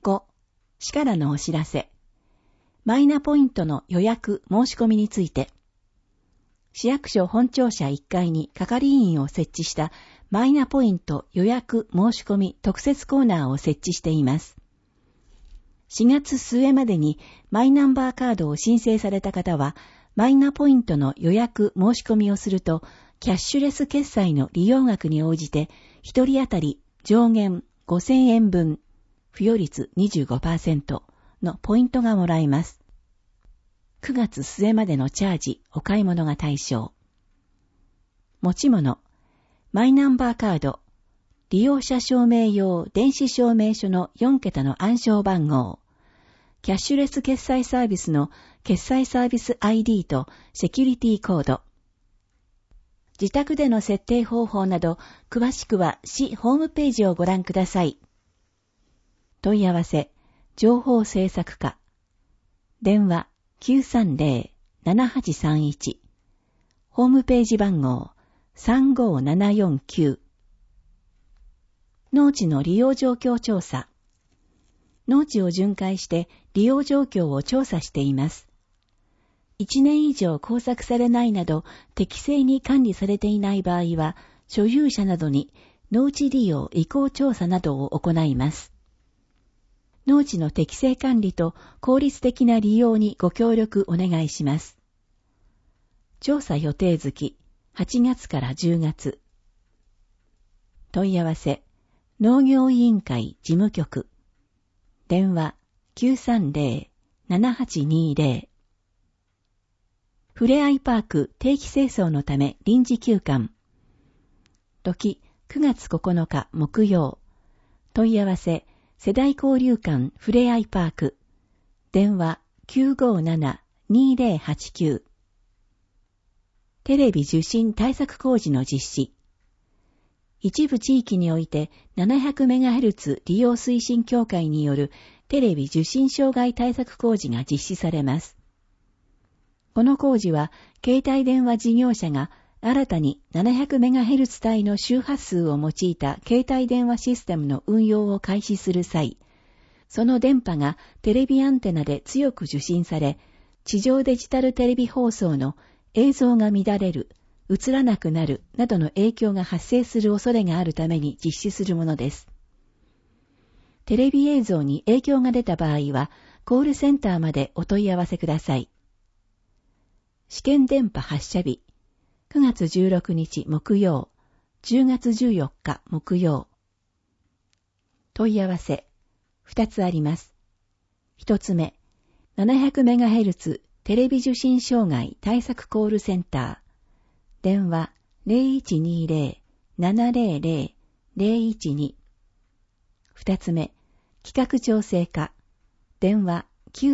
5、市からのお知らせ。マイナポイントの予約申し込みについて。市役所本庁舎1階に係員を設置したマイナポイント予約申し込み特設コーナーを設置しています。4月末までにマイナンバーカードを申請された方は、マイナポイントの予約申し込みをすると、キャッシュレス決済の利用額に応じて、1人当たり上限5000円分、付与率 25% のポイントがもらえます。9月末までのチャージ、お買い物が対象。持ち物、マイナンバーカード、利用者証明用電子証明書の4桁の暗証番号、キャッシュレス決済サービスの決済サービス ID とセキュリティコード。自宅での設定方法など、詳しくは市ホームページをご覧ください。問い合わせ、情報政策課。電話 930-7831。ホームページ番号35749。農地の利用状況調査。農地を巡回して利用状況を調査しています。1年以上耕作されないなど適正に管理されていない場合は、所有者などに農地利用意向調査などを行います。農地の適正管理と効率的な利用にご協力お願いします。調査予定月、8月から10月。問い合わせ、農業委員会事務局。電話 930-7820。ふれあいパーク定期清掃のため臨時休館。時9月9日木曜。問い合わせ、世代交流館ふれあいパーク。電話 957-2089。テレビ受信対策工事の実施。一部地域において 700MHz 利用推進協会によるテレビ受信障害対策工事が実施されます。この工事は、携帯電話事業者が新たに 700MHz 帯の周波数を用いた携帯電話システムの運用を開始する際、その電波がテレビアンテナで強く受信され、地上デジタルテレビ放送の映像が乱れる、映らなくなるなどの影響が発生する恐れがあるために実施するものです。テレビ映像に影響が出た場合は、コールセンターまでお問い合わせください。試験電波発射日、9月16日木曜、10月14日木曜。問い合わせ、2つあります。1つ目、700MHz テレビ受信障害対策コールセンター。電話 0120-700-012。2つ目、企画調整課。電話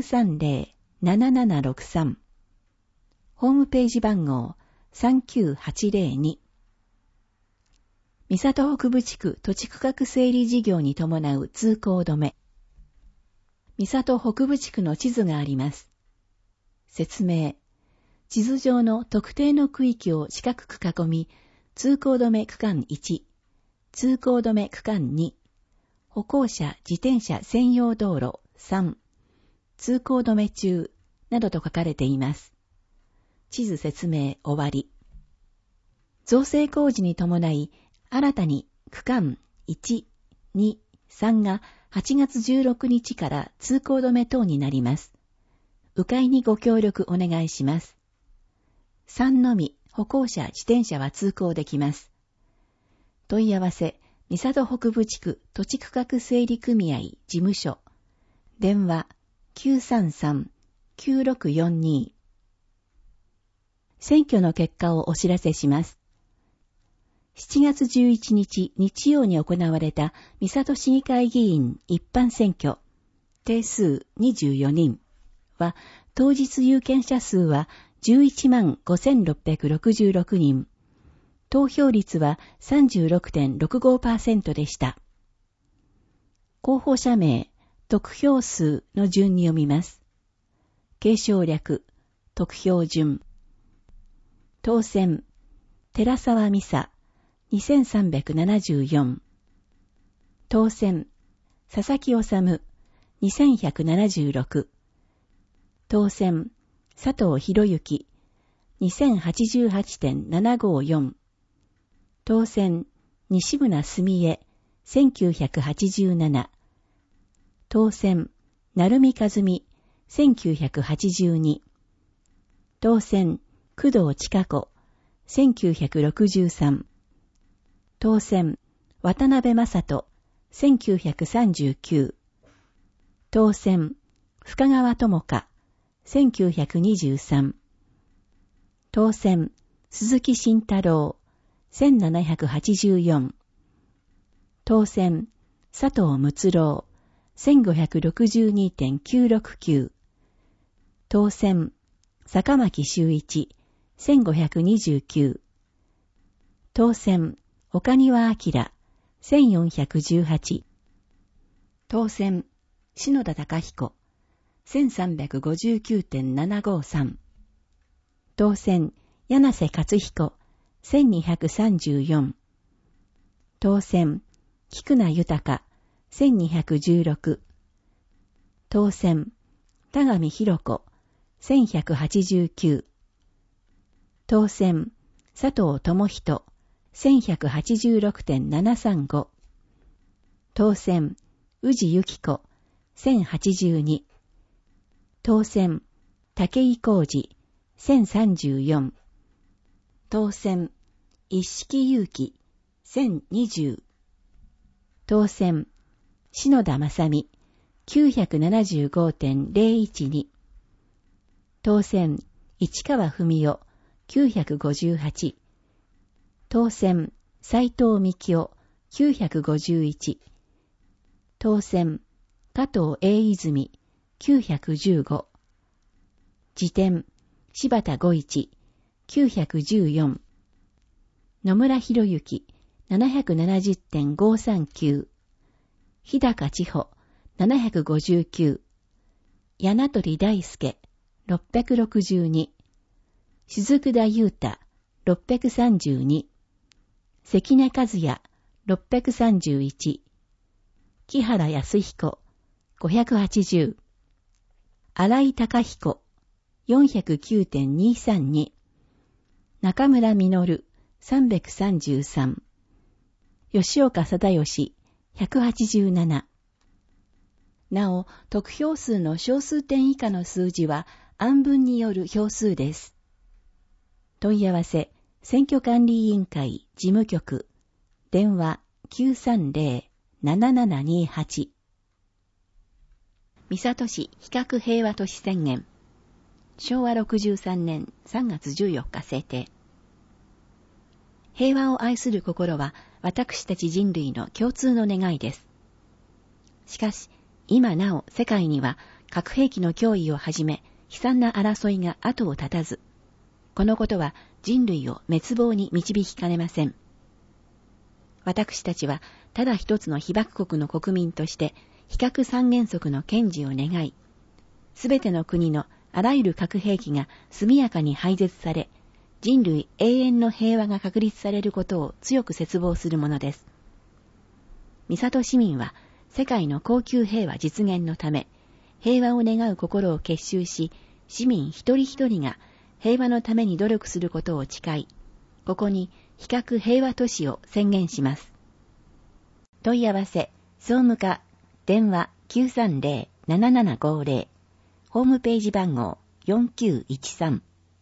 930-7763。ホームページ番号39802。三郷北部地区土地区画整理事業に伴う通行止め。三郷北部地区の地図があります。説明。地図上の特定の区域を四角く囲み、通行止め区間1、通行止め区間2、歩行者自転車専用道路3、通行止め中などと書かれています。地図説明終わり。造成工事に伴い、新たに区間1、2、3が8月16日から通行止め等になります。迂回にご協力お願いします。3のみ歩行者自転車は通行できます。問い合わせ、三郷北部地区土地区画整理組合事務所。電話 933-9642。選挙の結果をお知らせします。7月11日日曜に行われた三郷市議会議員一般選挙定数24人は当日有権者数は115,666人。投票率は 36.65% でした。候補者名、得票数の順に読みます。継承略、得票順。当選、寺沢美沙、2374。当選、佐々木治、 2176。当選、佐藤博之、2088.754。当選、西村澄江、1987。当選、成美和美、1982。当選、工藤千佳子、1963。当選、渡辺正人、1939。当選、深川智香、1923。当選、鈴木慎太郎、1784。当選、佐藤睦郎、1562.969。当選、坂巻修一、1529。当選、岡庭明、1418。当選、篠田貴彦、1359.753。当選、柳瀬勝彦、1234。当選、菊名豊、1216。当選、田上博子、1189。当選、佐藤智人、1186.735。当選、宇治由紀子、1082。当選、武井浩二、1034。当選、一色勇気、1020。当選、篠田正美、975.012。当選、市川文夫、958。当選、斉藤幹夫、951。当選、加藤英泉、915。次点、柴田五一、914。野村博之、770.539。日高千穂、759。柳鳥大輔、662。雫田優太、632。関根和也、631。木原康彦、580。新井貴彦、409.232。中村実、333。吉岡貞義、187。なお、得票数の小数点以下の数字は案分による票数です。問い合わせ、選挙管理委員会事務局、電話 930-7728。 三郷市比較平和都市宣言。昭和63年3月14日制定。平和を愛する心は私たち人類の共通の願いです。しかし、今なお世界には核兵器の脅威をはじめ悲惨な争いが後を絶たず、このことは人類を滅亡に導きかねません。私たちはただ一つの被爆国の国民として非核三原則の堅持を願い、すべての国のあらゆる核兵器が速やかに廃絶され、人類永遠の平和が確立されることを強く切望するものです。三郷市民は世界の恒久平和実現のため、平和を願う心を結集し、市民一人一人が平和のために努力することを誓い、ここに非核平和都市を宣言します。問い合わせ、総務課、電話 930-7750、ホームページ番号4913。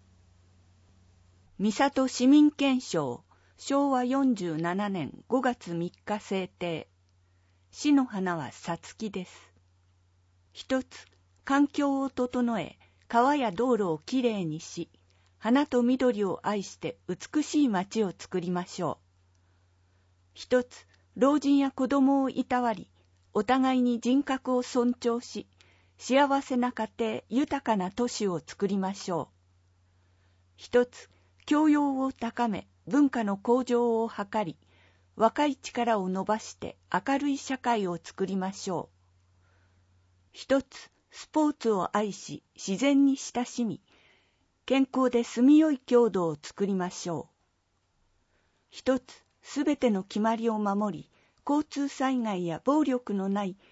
三郷市民憲章、昭和47年5月3日制定。市の花はさつきです。一つ、環境を整え、川や道路をきれいにし、花と緑を愛して美しい街を作りましょう。一つ、老人や子供をいたわり、お互いに人格を尊重し、幸せな家庭、豊かな都市を作りましょう。一つ、教養を高め、文化の向上を図り、若い力を伸ばして明るい社会を作りましょう。一つ、スポーツを愛し、自然に親しみ、健康で住みよい郷土を作りましょう。一つ、すべての決まりを守り、交通災害や暴力のない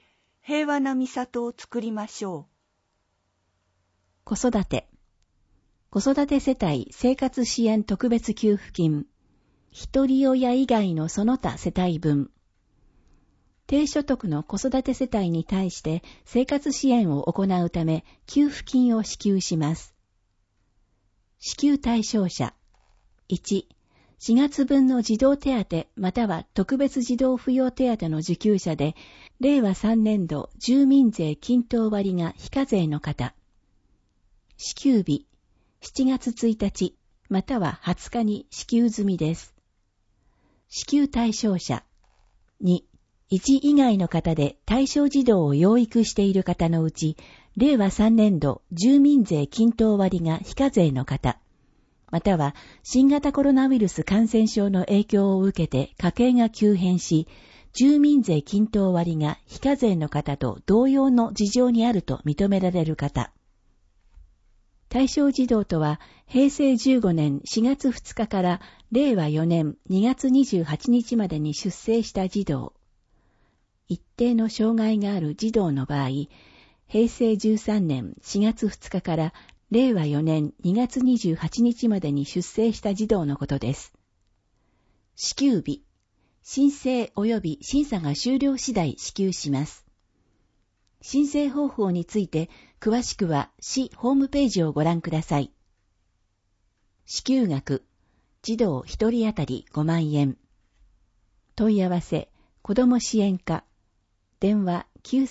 平和な美里を作りましょ子育て。子育て世帯生活支援特別給付金。一人親以外のその他世帯分。低所得の子育て世帯に対して生活支援を行うため給付金を支給します。支給対象者。1、4月分の児童手当または特別児童扶養手当の受給者で、令和3年度住民税均等割が非課税の方。支給日、7月1日または20日に支給済みです。支給対象者。2、1以外の方で対象児童を養育している方のうち、令和3年度住民税均等割が非課税の方、または新型コロナウイルス感染症の影響を受けて家計が急変し、住民税均等割が非課税の方と同様の事情にあると認められる方。対象児童とは、平成15年4月2日から令和4年2月28日までに出生した児童。一定の障害がある児童の場合、平成13年4月2日から令和4年2月28日までに出生した児童のことです。支給日、申請及び審査が終了次第支給します。申請方法について詳しくは市ホームページをご覧ください。支給額、児童1人当たり5万円。問い合わせ、子ども支援課。電話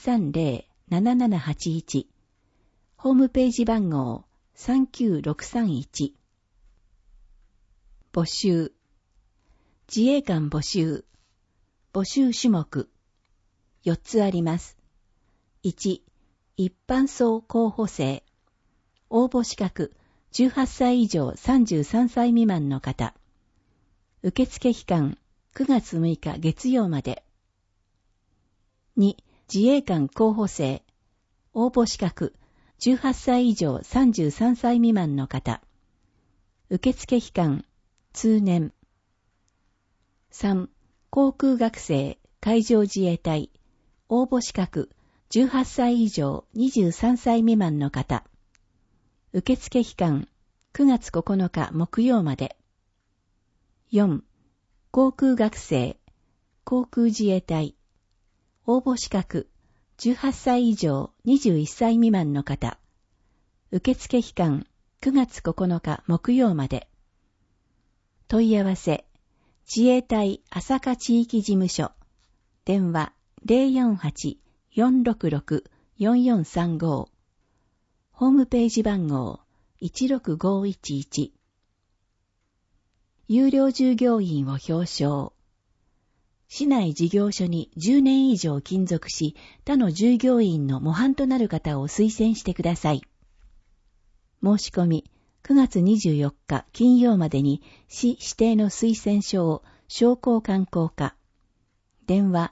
930-7781。ホームページ番号39631。募集。自衛官募集。募集種目。4つあります。1、一般層候補生。応募資格、18歳以上33歳未満の方。受付期間、9月6日月曜まで。2、自衛官候補生。応募資格、18歳以上33歳未満の方。受付期間、通年。3、航空学生、海上自衛隊。応募資格、18歳以上23歳未満の方。受付期間、9月9日木曜まで。4、航空学生、航空自衛隊。応募資格、18歳以上21歳未満の方。受付期間、9月9日木曜まで。問い合わせ、自衛隊朝霞地域事務所。電話 048-466-4435。ホームページ番号16511。有料従業員を表彰。市内事業所に10年以上勤続し、他の従業員の模範となる方を推薦してください。申し込み、9月24日金曜までに市指定の推薦書を商工観光課。電話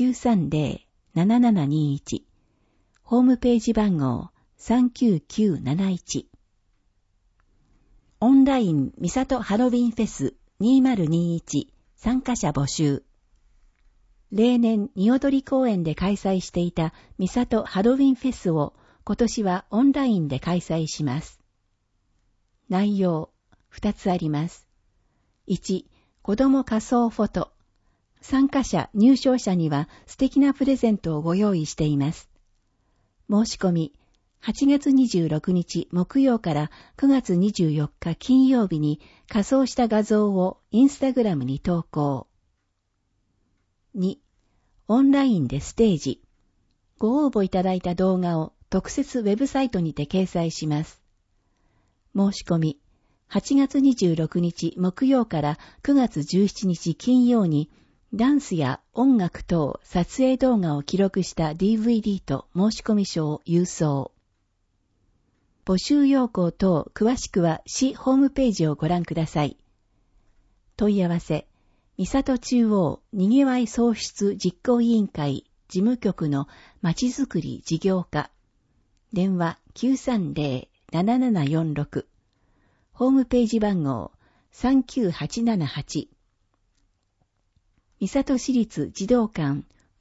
930-7721。ホームページ番号39971。オンライン三郷ハロウィンフェス2021参加者募集。例年、におどり公園で開催していた三郷ハロウィンフェスを今年はオンラインで開催します。内容、2つあります。1、子ども仮装フォト。参加者、入賞者には素敵なプレゼントをご用意しています。申し込み、8月26日木曜から9月24日金曜日に仮装した画像をインスタグラムに投稿。2、オンラインでステージ。ご応募いただいた動画を特設ウェブサイトにて掲載します。申し込み、8月26日木曜から9月17日金曜にダンスや音楽等撮影動画を記録した DVD と申し込み書を郵送。募集要項等詳しくは市ホームページをご覧ください。問い合わせ、三郷中央にぎわい創出実行委員会事務局のまちづくり事業課。電話 930-7746。ホームページ番号39878。三郷市立児童館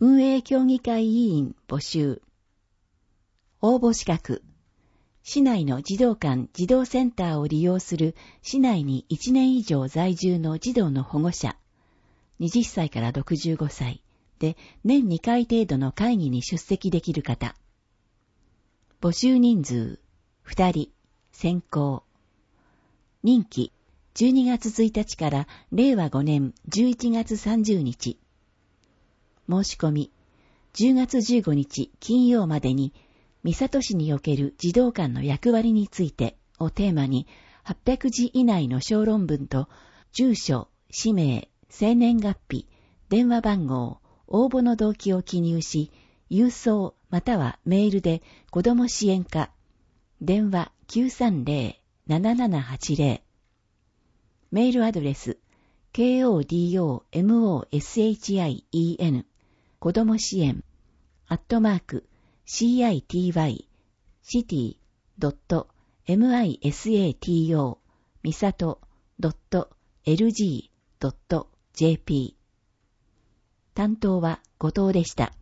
運営協議会委員募集。応募資格。市内の児童館児童センターを利用する市内に1年以上在住の児童の保護者。20歳から65歳で年2回程度の会議に出席できる方。募集人数2人。選考。任期12月1日から令和5年11月30日。申し込み10月15日金曜までに三郷市における児童館の役割についてをテーマに800字以内の小論文と住所、氏名、生年月日、電話番号、応募の動機を記入し、郵送またはメールで子ども支援課、電話 930-7780、メールアドレス kodomoshin 子ども支援@city.misato みさと .lg.jp 担当は後藤でした。